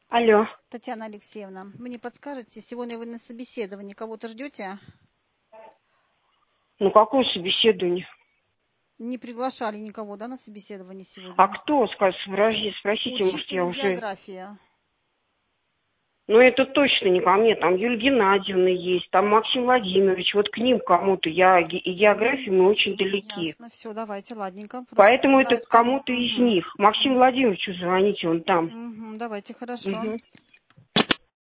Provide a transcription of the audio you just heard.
Алло. Татьяна Алексеевна, вы не подскажете, сегодня вы на собеседовании кого-то ждете? Ну, какое собеседование? Не приглашали никого, да, на собеседование сегодня? А кто, спросите, может, я Учитель уже... географии. Ну, это точно не ко мне. Там Юлия Геннадьевна есть, там Максим Владимирович. Вот к ним кому-то. И географии мы очень далеки. Ясно, все, давайте, ладненько. Просто Поэтому не это знаю, к кому-то из них. Максиму Владимировичу звоните, он там. Давайте, хорошо.